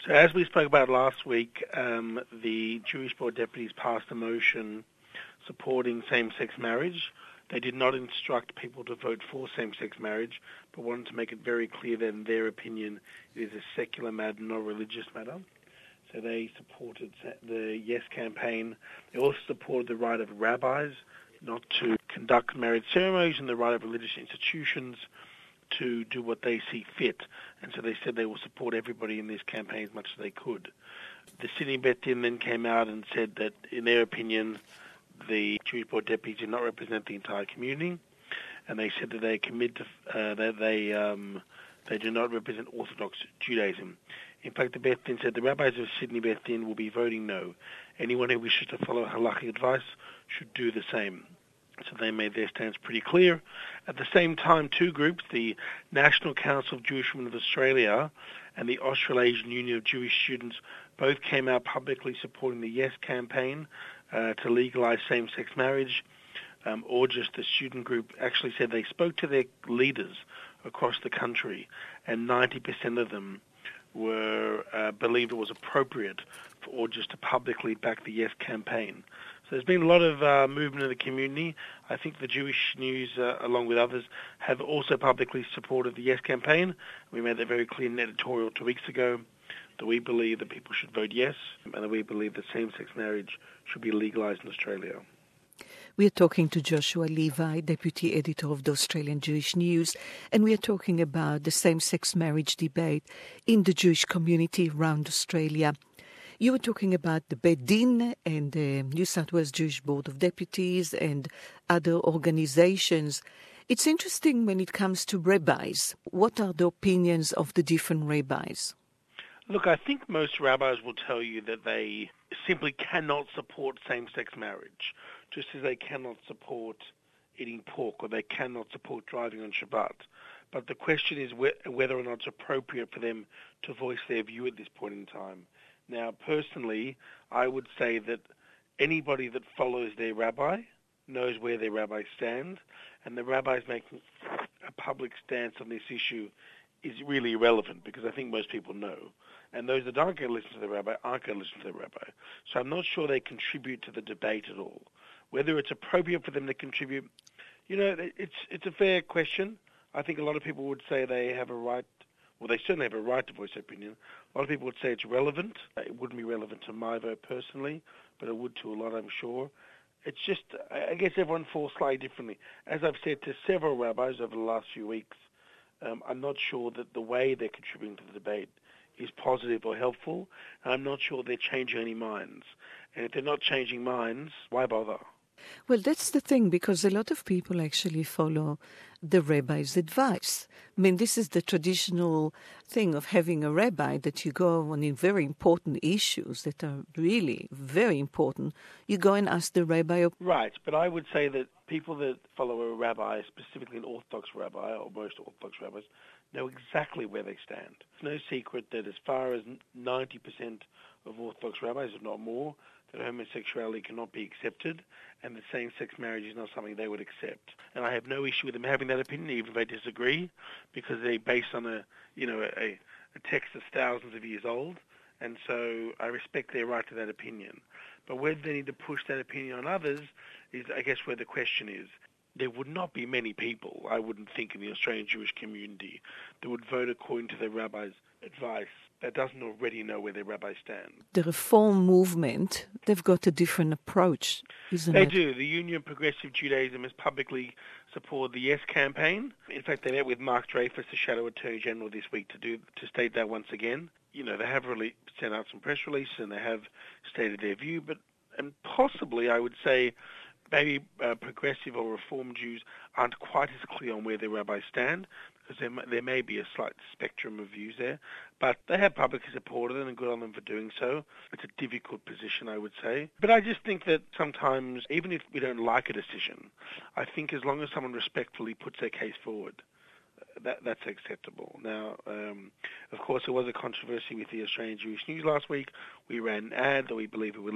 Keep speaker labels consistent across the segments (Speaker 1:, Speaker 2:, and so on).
Speaker 1: So as we spoke about last week, the Jewish board deputies passed a motion supporting same-sex marriage. They did not instruct people to vote for same-sex marriage, but wanted to make it very clear that in their opinion it is a secular matter, not a religious matter. So they supported the Yes campaign. They also supported the right of rabbis not to conduct marriage ceremonies and the right of religious institutions to do what they see fit. And so they said they will support everybody in this campaign as much as they could. The Sydney Bet Din then came out and said that, in their opinion, the Jewish board deputies did not represent the entire community, and they said that they commit to they do not represent Orthodox Judaism. In fact, the Bet Din said the rabbis of Sydney Bet Din will be voting no. Anyone who wishes to follow halakhic advice should do the same. So they made their stance pretty clear. At the same time, two groups, the National Council of Jewish Women of Australia and the Australasian Union of Jewish Students, both came out publicly supporting the Yes campaign to legalise same-sex marriage. Just the student group actually said they spoke to their leaders across the country, and 90% of them believed it was appropriate for Orges to publicly back the Yes campaign. So there's been a lot of movement in the community. I think the Jewish News, along with others, have also publicly supported the Yes campaign. We made that very clear in an editorial 2 weeks ago, that we believe that people should vote yes, and that we believe that same-sex marriage should be legalised in Australia.
Speaker 2: We are talking to Joshua Levi, Deputy Editor of the Australian Jewish News, and we are talking about the same-sex marriage debate in the Jewish community around Australia. You were talking about the Bet Din and the New South Wales Jewish Board of Deputies and other organizations. It's interesting when it comes to rabbis. What are the opinions of the different rabbis?
Speaker 1: Look, I think most rabbis will tell you that they simply cannot support same-sex marriage, just as they cannot support eating pork or they cannot support driving on Shabbat. But the question is whether or not it's appropriate for them to voice their view at this point in time. Now, personally, I would say that anybody that follows their rabbi knows where their rabbi stands, and the rabbis making a public stance on this issue is really irrelevant, because I think most people know. And those that aren't going to listen to the rabbi aren't going to listen to the rabbi. So I'm not sure they contribute to the debate at all. Whether it's appropriate for them to contribute, it's a fair question. I think a lot of people would say they have a right, well, they certainly have a right to voice their opinion. A lot of people would say it's relevant. It wouldn't be relevant to my vote personally, but it would to a lot, I'm sure. It's just, I guess everyone falls slightly differently. As I've said to several rabbis over the last few weeks, I'm not sure that the way they're contributing to the debate is positive or helpful, and I'm not sure they're changing any minds. And if they're not changing minds, why bother?
Speaker 2: Well, that's the thing, because a lot of people actually follow the rabbi's advice. I mean, this is the traditional thing of having a rabbi, that you go on in very important issues that are really very important. You go and ask the rabbi.
Speaker 1: Right, but I would say that people that follow a rabbi, specifically an Orthodox rabbi, or most Orthodox rabbis, know exactly where they stand. It's no secret that as far as 90% of Orthodox rabbis, if not more, that homosexuality cannot be accepted, and that same-sex marriage is not something they would accept. And I have no issue with them having that opinion, even if they disagree, because they're based on a text that's thousands of years old, and so I respect their right to that opinion. But whether they need to push that opinion on others is, I guess, where the question is. There would not be many people, I wouldn't think, in the Australian Jewish community that would vote according to their rabbi's advice that doesn't already know where their rabbi stands.
Speaker 2: The Reform movement, they've got a different approach, isn't it?
Speaker 1: They do. The Union of Progressive Judaism has publicly supported the Yes campaign. In fact, they met with Mark Dreyfus, the Shadow Attorney General, this week to state that once again. They have really sent out some press releases and they have stated their view, and possibly, I would say, maybe progressive or Reform Jews aren't quite as clear on where their rabbis stand, because there may be a slight spectrum of views there. But they have publicly supported it, and good on them for doing so. It's a difficult position, I would say. But I just think that sometimes, even if we don't like a decision, I think as long as someone respectfully puts their case forward, that's acceptable. Now, of course, there was a controversy with the Australian Jewish News last week. We ran an ad that we believe we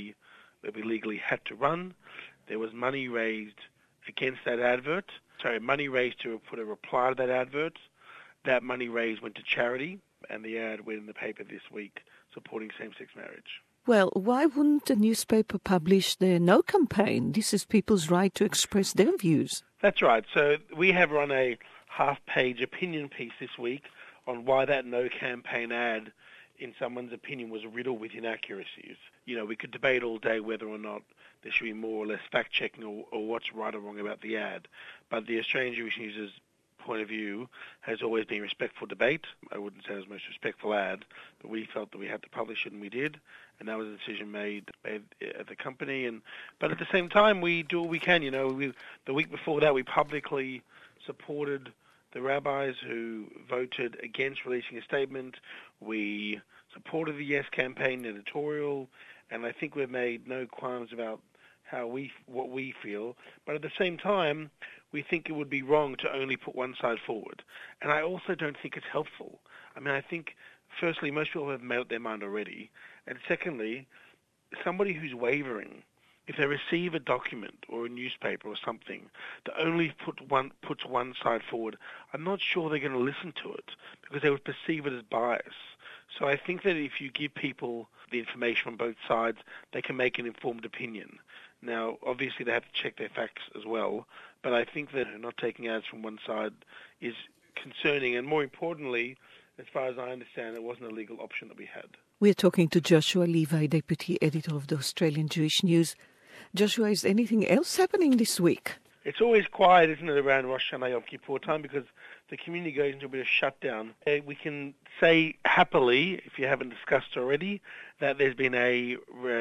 Speaker 1: legally had to run. There was money raised against that advert. Money raised to put a reply to that advert. That money raised went to charity. and the ad went in the paper this week supporting same-sex marriage.
Speaker 2: Well, why wouldn't a newspaper publish the No campaign? This is people's right to express their views.
Speaker 1: That's right. So we have run a half-page opinion piece this week on why that No campaign ad, in someone's opinion, was riddled with inaccuracies. You know, we could debate all day whether or not there should be more or less fact-checking or what's right or wrong about the ad. But the Australian Jewish News' point of view has always been respectful debate. I wouldn't say it was the most respectful ad, but we felt that we had to publish it, and we did. And that was a decision made at the company. But at the same time, we do what we can. You know, the week before that, we publicly supported the rabbis who voted against releasing a statement. We supported the Yes campaign editorial, and I think we've made no qualms about what we feel. But at the same time, we think it would be wrong to only put one side forward. And I also don't think it's helpful. I mean, I think, firstly, most people have made up their mind already. And secondly, somebody who's wavering, if they receive a document or a newspaper or something that only puts one side forward, I'm not sure they're going to listen to it because they would perceive it as bias. So I think that if you give people the information on both sides, they can make an informed opinion. Now, obviously, they have to check their facts as well, but I think that not taking ads from one side is concerning, and more importantly, as far as I understand, it wasn't a legal option that we had.
Speaker 2: We're talking to Joshua Levi, Deputy Editor of the Australian Jewish News. Joshua, is anything else happening this week?
Speaker 1: It's always quiet, isn't it, around Rosh Hashanah Yom Kippur time because the community goes into a bit of shutdown. We can say happily, if you haven't discussed already, that there's been a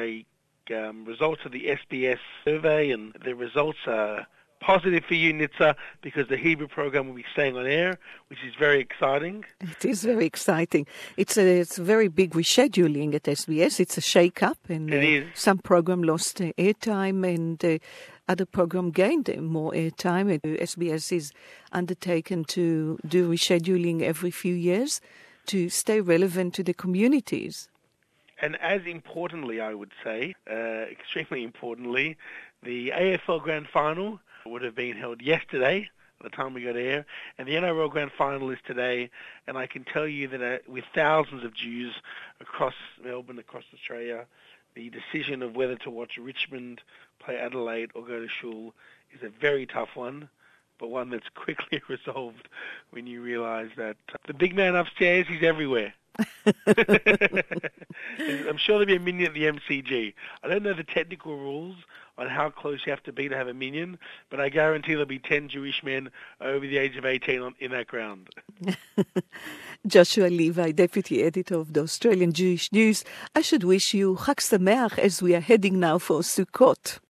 Speaker 1: results of the SBS survey, and the results are positive for you, Nitza, because the Hebrew program will be staying on air, which is very exciting.
Speaker 2: It is very exciting. It's a very big rescheduling at SBS. It's a shake-up, and some program lost airtime, and other program gained more airtime. SBS is undertaken to do rescheduling every few years to stay relevant to the communities.
Speaker 1: And as importantly, I would say, extremely importantly, the AFL Grand Final would have been held yesterday at the time we got air, and the NRL Grand Final is today, and I can tell you that with thousands of Jews across Melbourne, across Australia, the decision of whether to watch Richmond play Adelaide or go to Shul is a very tough one, but one that's quickly resolved when you realise that the big man upstairs, he's everywhere. I'm sure there'll be a minion at the MCG. I don't know the technical rules on how close you have to be to have a minion, but I guarantee there'll be 10 Jewish men over the age of 18 in that ground.
Speaker 2: Joshua Levi, Deputy Editor of the Australian Jewish News. I should wish you Chag Sameach as we are heading now for Sukkot.